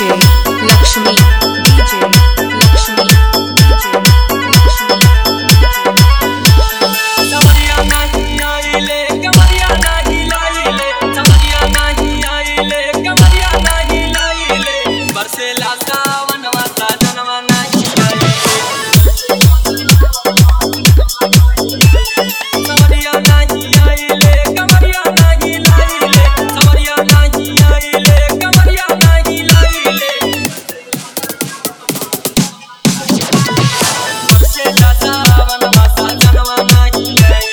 DJ Lakshmi, DJ Lakshmi, DJ Lakshmi. समरिया नहीं आइले कमरिया नहीं लाइले समरिया नहीं आइले कमरिया नहीं लाइले बरसेला सावन वाला जनवा नहीं आइले समरिया नहीं आइले कमरिया नहीं लाइले समरिया नहीं आइले कमरिया नहीं लाइले बरसेला सावन वाला जनवा नहीं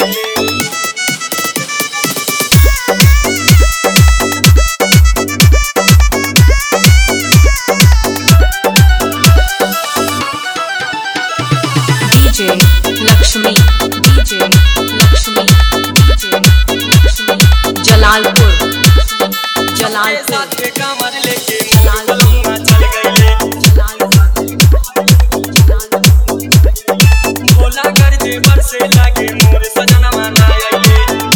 DJ Lakshmi, DJ Lakshmi, DJ Lakshmi. Jalalpur, Jalalpur, साथे कमर लेके लालूंगा चल गईले भोला कर दे बरसे लागे मोर सजनवा ना आइले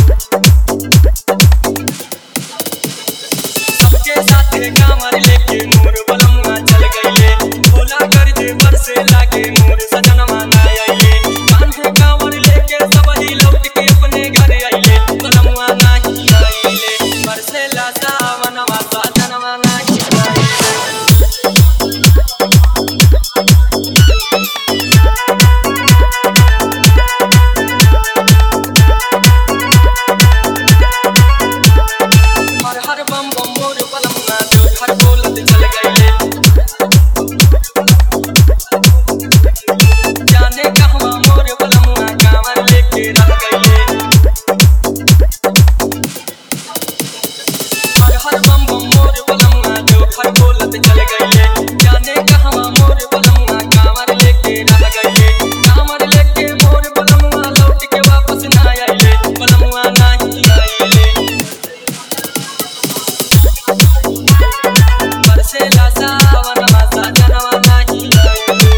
सबके साथे कमर लेके मोर बलमुआ चल गईले भोला कर दे बरसे लागे मोर सजनवा ना आइले कान्हे कांवर लेके सब ही लौट के अपने घर आइले बलमुआ नहीं आइले बरसेला सावन वाला जनवा नहीं आइले हर हर बम बम मोर बलमुआ जो घर बोलत चल गईले जाने कहवा मोर बलमुआ कांवर लेके रह गईले हर हर बम बम मोर बलमुआ जो घर बोलत चल गईले जाने कहवा मोर बलमुआ कांवर लेके रह गईले कांवर लेके मोर बलमुआ लौट के वापस ना आइले बलमुआ नहीं आइले बरसेला सावन वाला जनवा नहीं आइले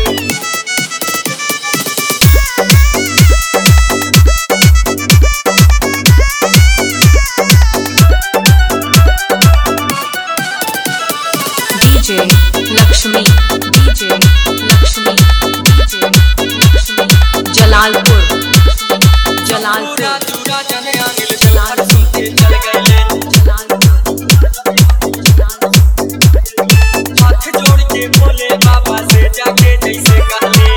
DJ Lakshmi, DJ Lakshmi, DJ Lakshmi. Jalalpur, Jalalpur, पूरा चूरा जने आंगल जोहर सुनते चल गईले हाथ जोड़ के बोले बाबा से जाके जैसे कहले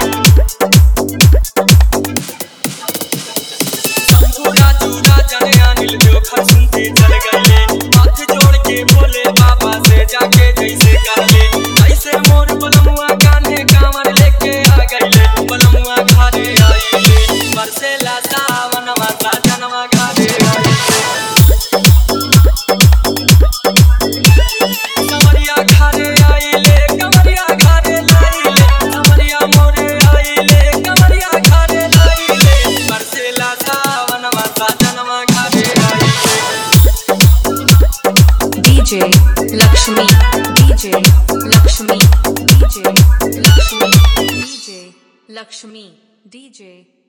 पूरा चूरा जने आंगल जोहर सुनते चल गईले हाथ जोड़ के बोले बाबा से जाके जैसे कहले ऐसे मोर बलमुआ कान्हे कांवर लेके आ गईले बलमुआ घरे आइले बरसेला सावन वाला जनवा घरे आइले समरिया घरे आइले कमरिया घरे लाइले समरिया मोरे आइले कमरिया घरे लाइले बरसेला सावन वाला जनवा घरे आइले DJ Lakshmi, DJ Lakshmi, DJ Lakshmi, DJ Lakshmi, DJ